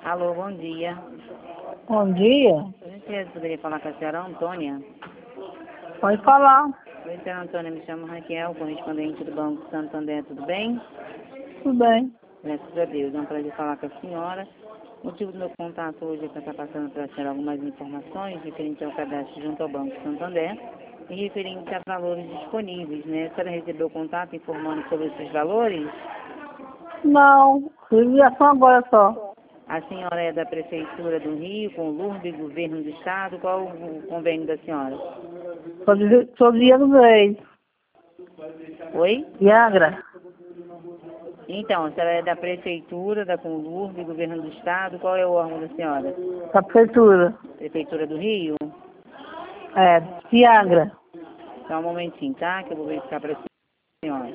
Alô, bom dia. Bom dia. Por gentileza, poderia falar com a senhora Antônia? Pode falar. Oi, senhora Antônia, me chamo Raquel, correspondente do Banco Santander, tudo bem? Tudo bem. Graças a Deus, é um prazer falar com a senhora. O motivo do meu contato hoje é para estar passando para a senhora algumas informações referentes ao cadastro junto ao Banco Santander e referente a valores disponíveis, né? A senhora recebeu o contato informando sobre esses valores? Não, ligação agora só. A senhora é da Prefeitura do Rio, com o LURB, Governo do Estado, qual o convênio da senhora? Sou Diego Reis. Oi? Viagra. Então, a senhora é da Prefeitura, da Conlurb, Governo do Estado, qual é o órgão da senhora? Da prefeitura. Prefeitura do Rio? É, Viagra. Só um momentinho, tá? Que eu vou verificar para a senhora.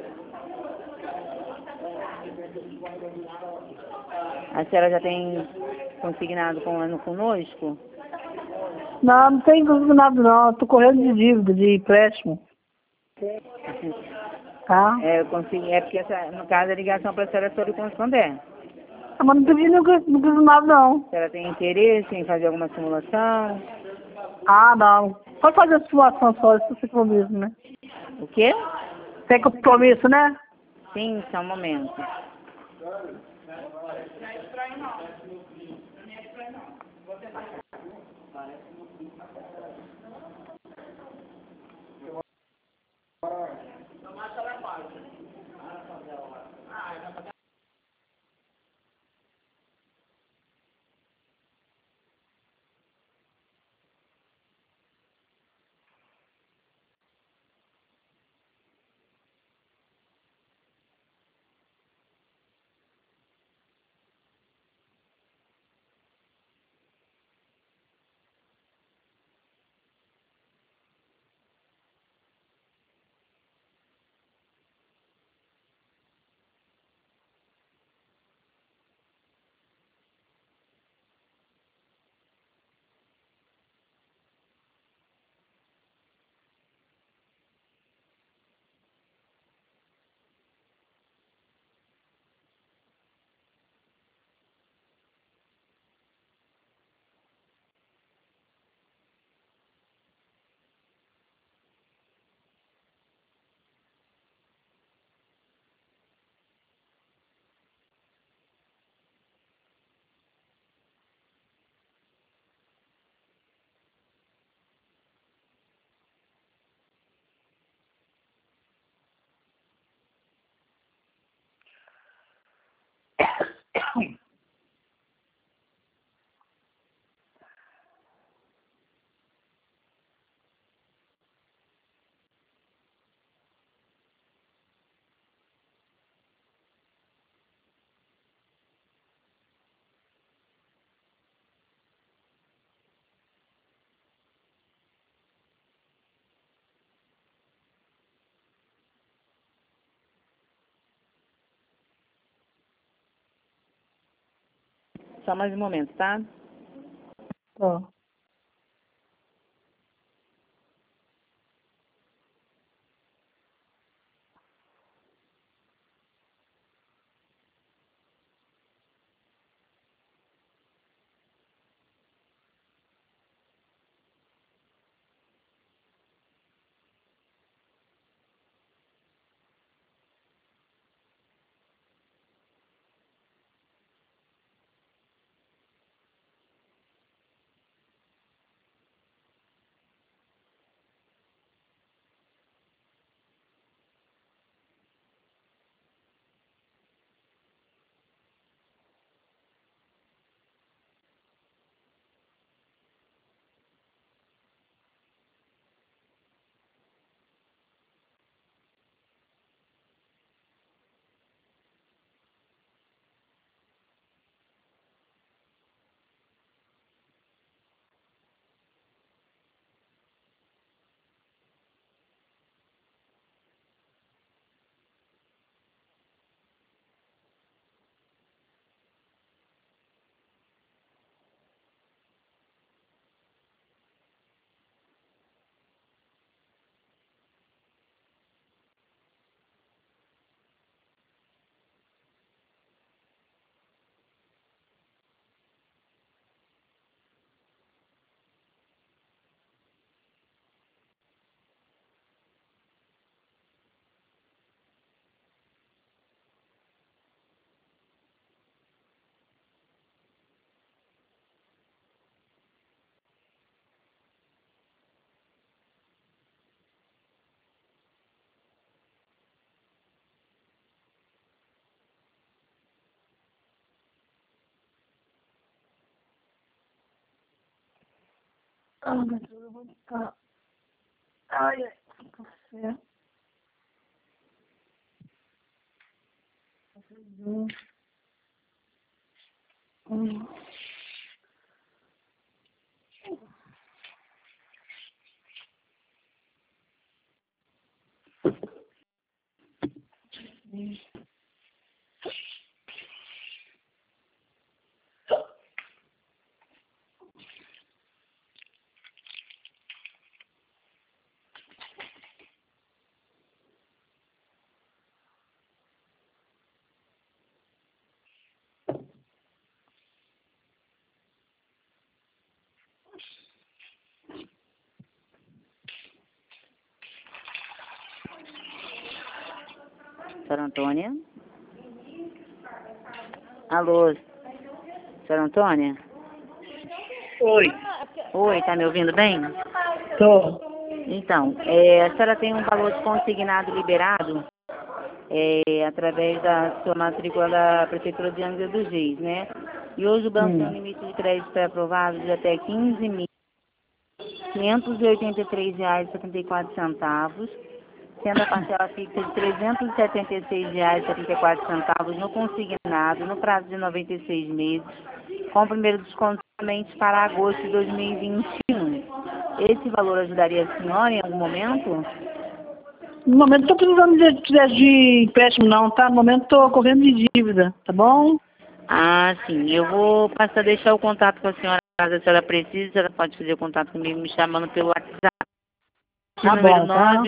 A senhora já tem consignado conosco? Não tem nada não. Eu tô correndo de dívida, de empréstimo. Tá? É, eu consegui, é porque, no caso, a ligação para a senhora é sobre o Constander. Ah, mas não pedi não pedi nada não. A senhora tem interesse em fazer alguma simulação? Ah, não. Pode fazer a situação só, isso é compromisso, né? O quê? Tem compromisso, né? Sim, só um momento. Só mais um momento, tá? Ó. Ah, meu Deus, eu vou ficar. Ai, ai, café. Cafezinho. Hum. Senhora Antônia? Alô, senhora Antônia? Oi, Oi, tá me ouvindo bem? tô. Então, a senhora tem um valor de consignado liberado através da sua matrícula da Prefeitura de Angra dos Reis, né? E hoje o banco tem um limite de crédito aprovado de até R$ 15.583,74, sendo a parcela fixa de R$ 376,74 no consignado, no prazo de 96 meses, com o primeiro desconto somente para agosto de 2021. Esse valor ajudaria a senhora em algum momento? No momento não tô precisando de empréstimo não, tá? No momento tô correndo de dívida, tá bom? Ah, sim. Eu vou passar a deixar o contato com a senhora, caso a senhora precise. A senhora pode fazer o contato comigo me chamando pelo WhatsApp. Tá Número bom, tá?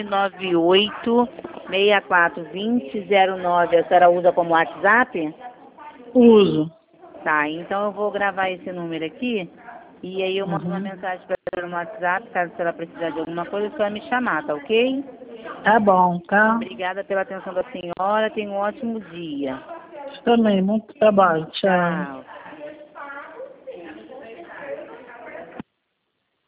998-642009. A senhora usa como WhatsApp? Uso. Tá, então eu vou gravar esse número aqui. E aí eu mando uma Uhum. mensagem para a senhora no WhatsApp, caso a senhora precisar de alguma coisa, é só me chamar, tá ok? Tá bom, tá? Obrigada pela atenção da senhora. Tenha um ótimo dia. Também, muito trabalho. Tchau. Tchau.